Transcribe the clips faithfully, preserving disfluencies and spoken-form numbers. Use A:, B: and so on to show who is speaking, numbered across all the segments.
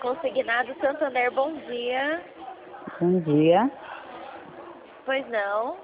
A: Consignado Santander, bom dia.
B: Bom dia.
A: Pois não?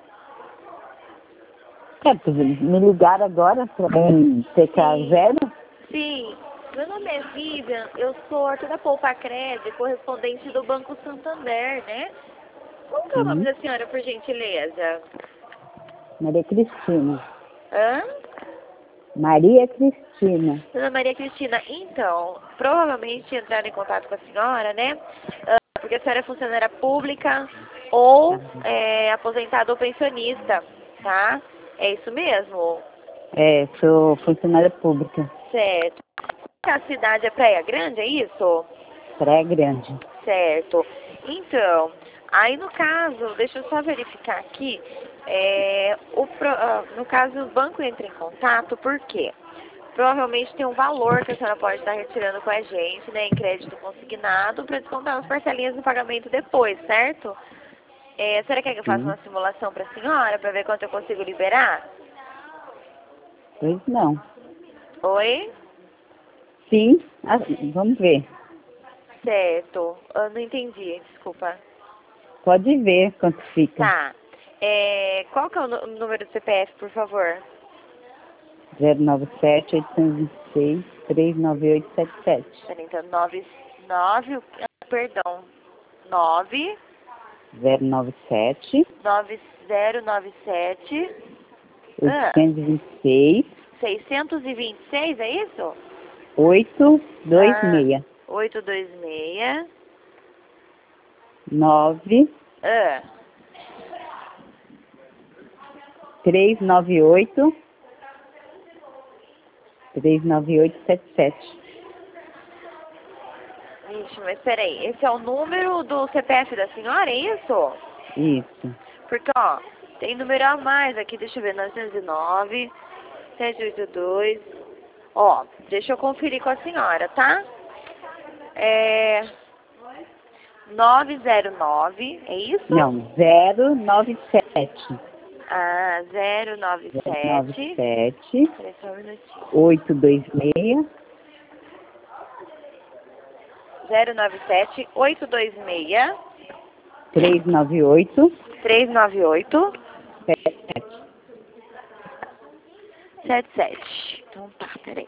B: É, tu me ligaram agora para T K zero?
A: Sim. Meu nome é Vivian, eu sou aqui da Poupa Crédito, correspondente do Banco Santander, né? Como que é o nome
B: Uhum.
A: da senhora, por gentileza?
B: Maria Cristina.
A: Hã?
B: Maria Cristina.
A: Dona Maria Cristina, então, provavelmente entraram em contato com a senhora, né? Ah, porque a senhora é funcionária pública ou é, aposentada ou pensionista, tá? É isso mesmo?
B: É, sou funcionária pública.
A: Certo. A cidade é Praia Grande, é isso?
B: Praia Grande.
A: Certo. Então, aí no caso, deixa eu só verificar aqui, é, o, pro- ah, no caso o banco entra em contato, por quê? Provavelmente tem um valor que a senhora pode estar retirando com a gente, né, em crédito consignado, para descontar as parcelinhas do pagamento depois, certo? É, a senhora quer que eu faça
B: Sim.
A: uma simulação para a senhora, para ver quanto eu consigo liberar?
B: Pois não.
A: Oi?
B: Sim, ah, vamos ver.
A: Certo. Eu não entendi, desculpa.
B: Pode ver quanto fica.
A: Tá. É, qual que é o nu- número do C P F, por favor?
B: zero nove sete, oito dois seis, três nove oito sete sete.
A: Peraí, então, nove, nove, ah, perdão, nove,
B: zero nove sete,
A: nove zero nove sete, ah,
B: oito dois seis,
A: seiscentos e vinte e seis, é isso?
B: oito dois
A: Ah,
B: seis,
A: oito dois seis,
B: nove
A: ah,
B: três nove oito, três nove oito sete sete.
A: Ixi, mas peraí, esse é o número do C P F da senhora, é isso?
B: Isso.
A: Porque, ó, tem número a mais aqui, deixa eu ver, novecentos e nove, sete oito dois. Ó, deixa eu conferir com a senhora, tá? É nove zero nove, é isso?
B: Não, zero nove sete.
A: Ah, zero nove
B: zero nove
A: sete.
B: sete,
A: Peraí só um minutinho.
B: oito dois seis,
A: zero nove sete, oito dois seis,
B: três nove oito
A: três nove oito,
B: sete sete.
A: sete sete. Então tá, peraí.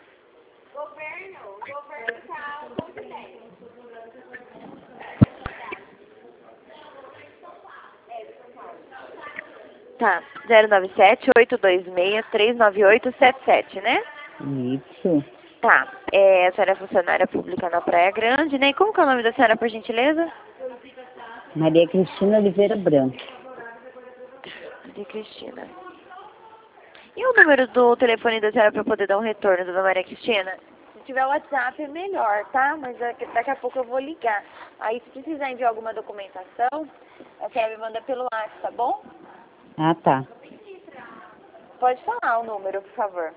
A: Tá, zero nove sete, oito dois seis, três nove oito, sete sete, né?
B: Isso.
A: Tá, é, a senhora é funcionária pública na Praia Grande, né? E como que é o nome da senhora, por gentileza?
B: Maria Cristina Oliveira Branco.
A: De Cristina. E o número do telefone da senhora para eu poder dar um retorno, dona Maria Cristina? Se tiver WhatsApp é melhor, tá? Mas daqui, daqui a pouco eu vou ligar. Aí se precisar enviar alguma documentação, a senhora me manda pelo WhatsApp, tá bom?
B: Ah, tá.
A: Pode falar o número, por favor.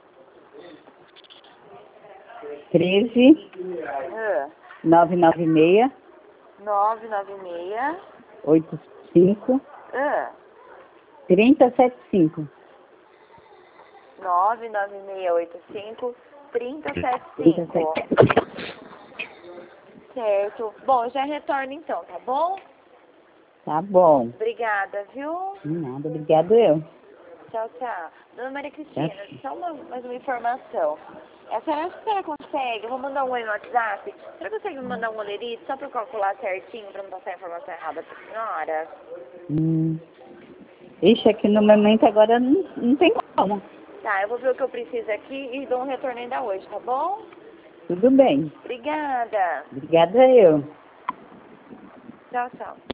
B: treze,
A: Ah,
B: nove nove seis,
A: nove nove seis.
B: oito cinco,
A: Ah,
B: três zero sete cinco.
A: nove nove seis oito cinco, três zero sete
B: três zero
A: cinco.
B: sete cinco.
A: Certo. Bom, eu já retorno então, tá bom?
B: Tá bom.
A: Obrigada, viu?
B: De nada, obrigado eu.
A: Tchau, tchau. Dona Maria Cristina,
B: Tchau.
A: só uma, mais uma informação. A senhora, a senhora consegue, eu vou mandar um oi no WhatsApp, a senhora consegue me mandar um olerite só para eu calcular certinho, para não passar a informação errada para a senhora?
B: Hum. Ixi, aqui no momento agora não, não tem como.
A: Tá, eu vou ver o que eu preciso aqui e dou um retorno ainda hoje, tá bom?
B: Tudo bem.
A: Obrigada.
B: Obrigada eu.
A: Tchau, tchau.